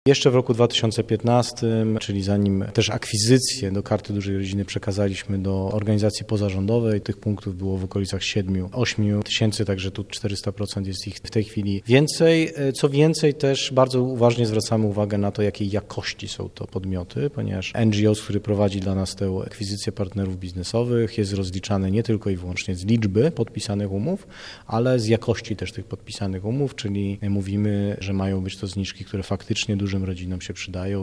Jeszcze w roku 2015, czyli zanim też akwizycję do Karty Dużej Rodziny przekazaliśmy do organizacji pozarządowej, tych punktów było w okolicach 7-8 tysięcy, także tu 400% jest ich w tej chwili więcej. Co więcej, też bardzo uważnie zwracamy uwagę na to, jakiej jakości są to podmioty, ponieważ NGO, który prowadzi dla nas tę akwizycję partnerów biznesowych, jest rozliczany nie tylko i wyłącznie z liczby podpisanych umów, ale z jakości też tych podpisanych umów, czyli mówimy, że mają być to zniżki, które faktycznie dużym rodzinom się przydają.